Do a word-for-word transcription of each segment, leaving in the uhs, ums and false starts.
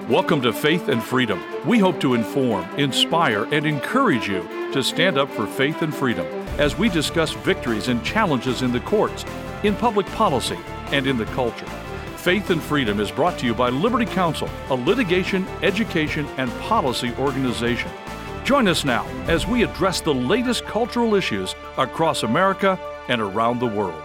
Welcome to Faith and Freedom. We hope to inform, inspire, and encourage you to stand up for faith and freedom as we discuss victories and challenges in the courts, in public policy, and in the culture. Faith and Freedom is brought to you by Liberty Counsel, a litigation, education, and policy organization. Join us now as we address the latest cultural issues across America and around the world.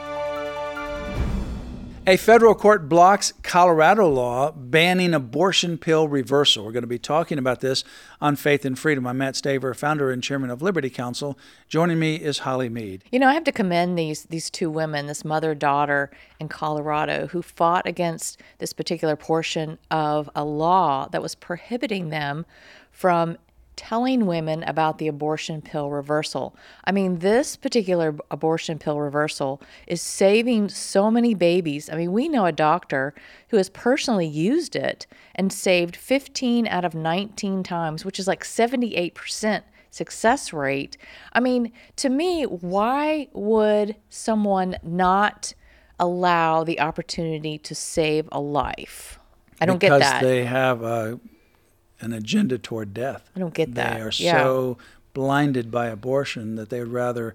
A federal court blocks Colorado law banning abortion pill reversal. We're going to be talking about this on Faith and Freedom. I'm Matt Staver, founder and chairman of Liberty Counsel. Joining me is Holly Mead. You know, I have to commend these these two women, this mother-daughter in Colorado, who fought against this particular portion of a law that was prohibiting them from telling women about the abortion pill reversal. I mean, this particular abortion pill reversal is saving so many babies. I mean, we know a doctor who has personally used it and saved fifteen out of nineteen times, which is like seventy-eight percent success rate. I mean, to me, why would someone not allow the opportunity to save a life? I don't because get that. Because they have a an agenda toward death. I don't get that. They are yeah. so blinded by abortion that they would rather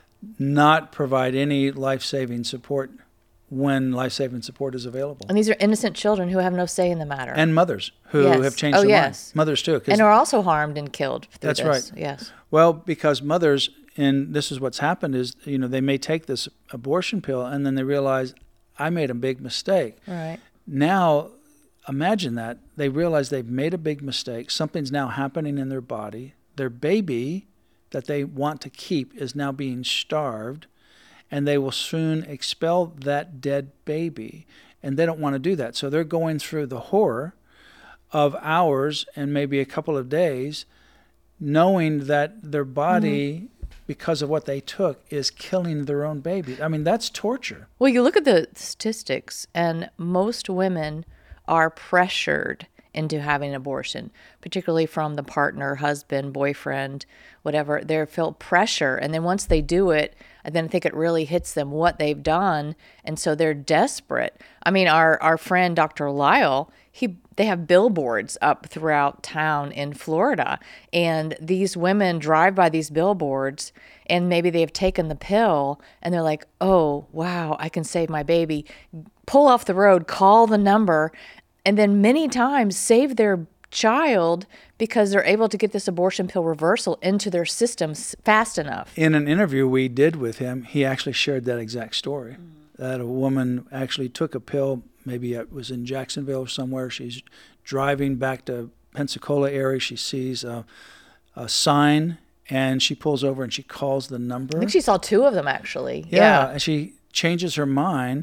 not provide any life-saving support when life-saving support is available. And these are innocent children who have no say in the matter. And mothers who yes. have changed oh, their yes. mind. Mothers too. And are also harmed and killed through That's this. right. Yes. Well, because mothers, and this is what's happened, is, you know, they may take this abortion pill and then they realize, I made a big mistake. Right. Now, imagine that. They realize they've made a big mistake. Something's now happening in their body. Their baby that they want to keep is now being starved, and they will soon expel that dead baby. And they don't want to do that. So they're going through the horror of hours and maybe a couple of days, knowing that their body, mm-hmm. because of what they took, is killing their own baby. I mean, that's torture. Well, you look at the statistics, and most women are pressured into having an abortion, particularly from the partner, husband, boyfriend, whatever. They feel pressure. And then once they do it, then I think it really hits them what they've done. And so they're desperate. I mean, our, our friend, Doctor Lyle, he they have billboards up throughout town in Florida. And these women drive by these billboards, and maybe they've taken the pill, and they're like, oh, wow, I can save my baby. Pull off the road, call the number, and then many times save their child because they're able to get this abortion pill reversal into their systems fast enough. In an interview we did with him, he actually shared that exact story, mm-hmm. that a woman actually took a pill, maybe it was in Jacksonville or somewhere. She's driving back to Pensacola area. She sees a, a sign, and she pulls over and she calls the number. I think she saw two of them, actually. Yeah, yeah. And she changes her mind.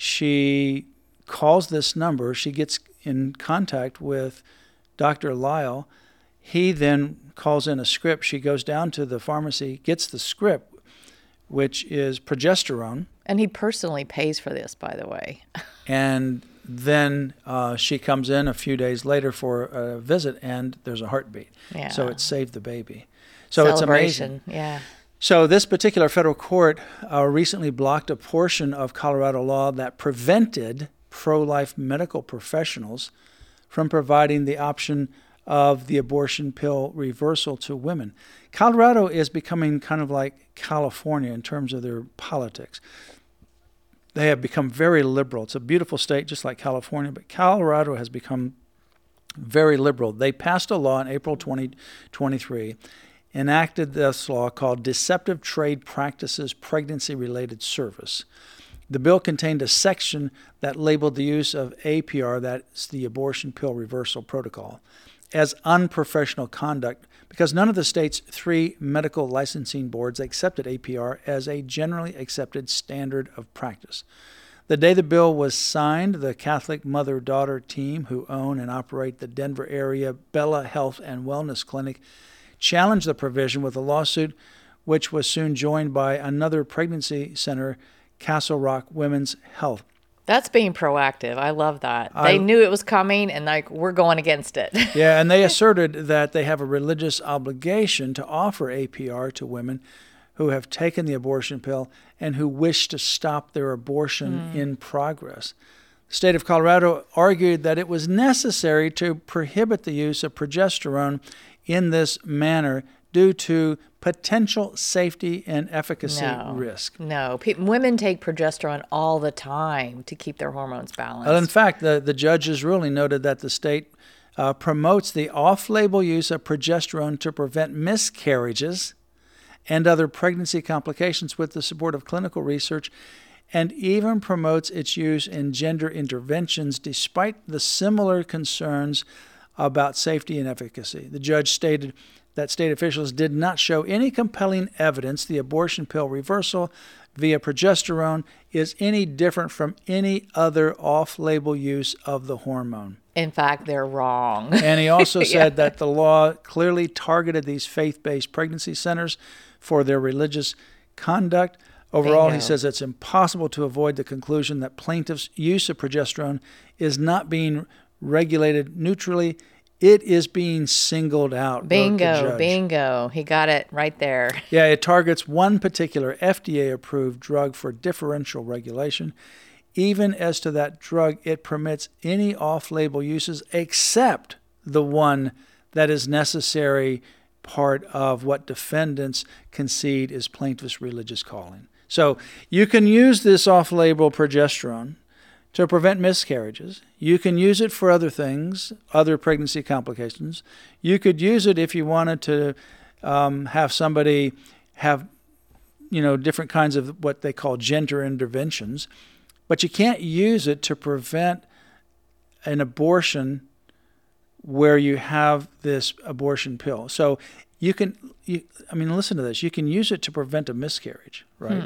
She calls this number. She gets in contact with Doctor Lyle. He then calls in a script. She goes down to the pharmacy, gets the script, which is progesterone. And he personally pays for this, by the way. And then uh, she comes in a few days later for a visit, and there's a heartbeat. Yeah. So it saved the baby. So Celebration. It's amazing. Yeah. So this particular federal court uh, recently blocked a portion of Colorado law that prevented pro-life medical professionals from providing the option of the abortion pill reversal to women. Colorado is becoming kind of like California in terms of their politics. They have become very liberal. It's a beautiful state just like California, but Colorado has become very liberal. They passed a law in April twenty twenty-three, enacted this law called Deceptive Trade Practices Pregnancy-Related Service. The bill contained a section that labeled the use of A P R, that's the abortion pill reversal protocol, as unprofessional conduct because none of the state's three medical licensing boards accepted A P R as a generally accepted standard of practice. The day the bill was signed, the Catholic mother-daughter team who own and operate the Denver area Bella Health and Wellness Clinic challenged the provision with a lawsuit, which was soon joined by another pregnancy center, Castle Rock Women's Health. That's being proactive. I love that. I, they knew it was coming, and like we're going against it. Yeah, and they asserted that they have a religious obligation to offer A P R to women who have taken the abortion pill and who wish to stop their abortion mm. in progress. the state of Colorado argued that it was necessary to prohibit the use of progesterone in this manner due to potential safety and efficacy no, risk. No. Pe- women take progesterone all the time to keep their hormones balanced. Well, in fact, the, the judge's ruling noted that the state uh, promotes the off-label use of progesterone to prevent miscarriages and other pregnancy complications with the support of clinical research, and even promotes its use in gender interventions despite the similar concerns about safety and efficacy. The judge stated that state officials did not show any compelling evidence the abortion pill reversal via progesterone is any different from any other off-label use of the hormone. In fact, they're wrong. And he also said yeah. that the law clearly targeted these faith-based pregnancy centers for their religious conduct. Overall, Bingo. He says it's impossible to avoid the conclusion that plaintiffs' use of progesterone is not being regulated neutrally. It is being singled out. Bingo, bingo. He got it right there. Yeah, it targets one particular F D A-approved drug for differential regulation. Even as to that drug, it permits any off-label uses except the one that is necessary part of what defendants concede is plaintiff's religious calling. So you can use this off-label progesterone to prevent miscarriages. You can use it for other things, other pregnancy complications. You could use it if you wanted to um, have somebody have, you know, different kinds of what they call gender interventions, but you can't use it to prevent an abortion where you have this abortion pill. So you can, you, I mean, listen to this. You can use it to prevent a miscarriage, right? Hmm.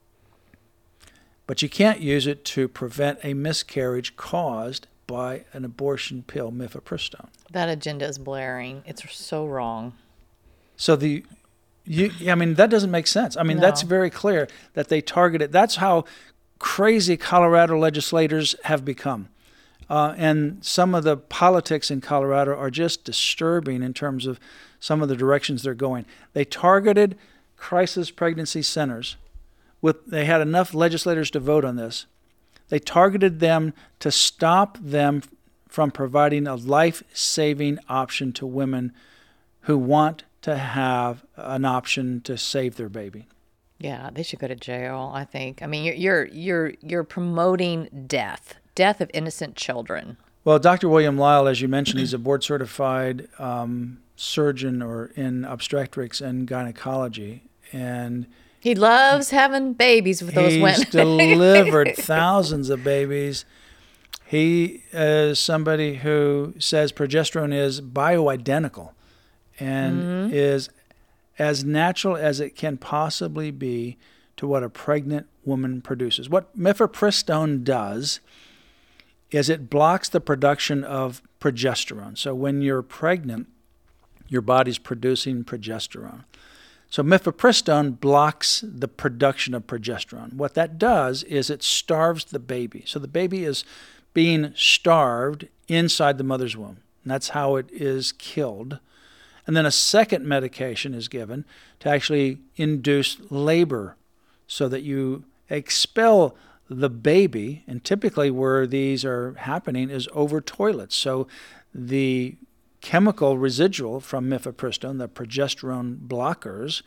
But you can't use it to prevent a miscarriage caused by an abortion pill, mifepristone. That agenda is blaring. It's so wrong. So the, you, I mean, that doesn't make sense. I mean, No. that's very clear that they targeted. That's how crazy Colorado legislators have become. Uh, and some of the politics in Colorado are just disturbing in terms of some of the directions they're going. They targeted crisis pregnancy centers. With, they had enough legislators to vote on this. They targeted them to stop them from providing a life-saving option to women who want to have an option to save their baby. Yeah, they should go to jail, I think. I mean, you're you're you're you're promoting death, death of innocent children. Well, Doctor William Lyle, as you mentioned, he's a board-certified um, surgeon or in obstetrics and gynecology, and he loves having babies with those he's women. He's delivered thousands of babies. He is somebody who says progesterone is bioidentical and mm-hmm. is as natural as it can possibly be to what a pregnant woman produces. What mifepristone does is it blocks the production of progesterone. So when you're pregnant, your body's producing progesterone. So mifepristone blocks the production of progesterone. What that does is it starves the baby. So the baby is being starved inside the mother's womb. And that's how it is killed. And then a second medication is given to actually induce labor so that you expel the baby. And typically where these are happening is over toilets. So the chemical residual from mifepristone, the progesterone blockers,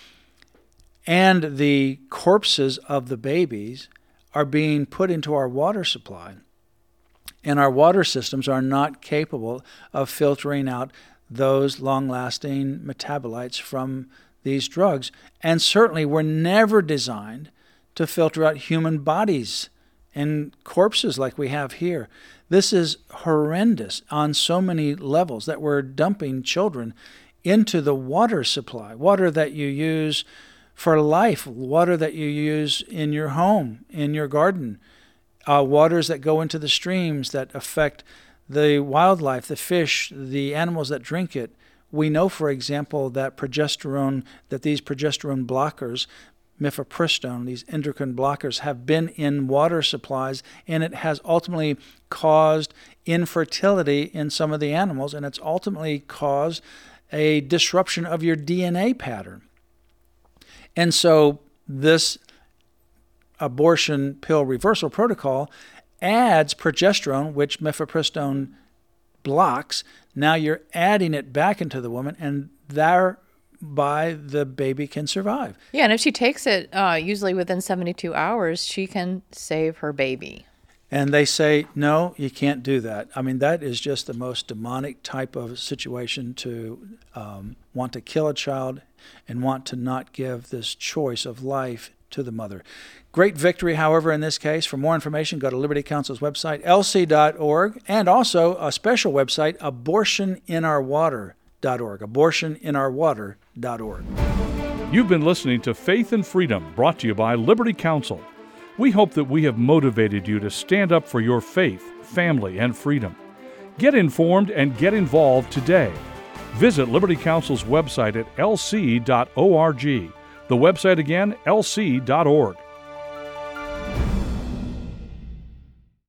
and the corpses of the babies are being put into our water supply. And our water systems are not capable of filtering out those long-lasting metabolites from these drugs. And certainly were never designed to filter out human bodies and corpses like we have here. This is horrendous on so many levels that we're dumping children into the water supply, water that you use for life, water that you use in your home, in your garden, uh, waters that go into the streams that affect the wildlife, the fish, the animals that drink it. We know, for example, that progesterone, that these progesterone blockers, mifepristone, these endocrine blockers, have been in water supplies, and it has ultimately caused infertility in some of the animals, and it's ultimately caused a disruption of your D N A pattern. And so this abortion pill reversal protocol adds progesterone, which mifepristone blocks. Now you're adding it back into the woman, and thereby the baby can survive. Yeah, and if she takes it uh, usually within seventy-two hours, she can save her baby. And they say, no, you can't do that. I mean, that is just the most demonic type of situation to um, want to kill a child and want to not give this choice of life to the mother. Great victory, however, in this case. For more information, go to Liberty Counsel's website, L C dot org, and also a special website, abortion in our water dot org, abortion in our water dot org. You've been listening to Faith and Freedom, brought to you by Liberty Counsel. We hope that we have motivated you to stand up for your faith, family, and freedom. Get informed and get involved today. Visit Liberty Counsel's website at L C dot org. The website again, L C dot org.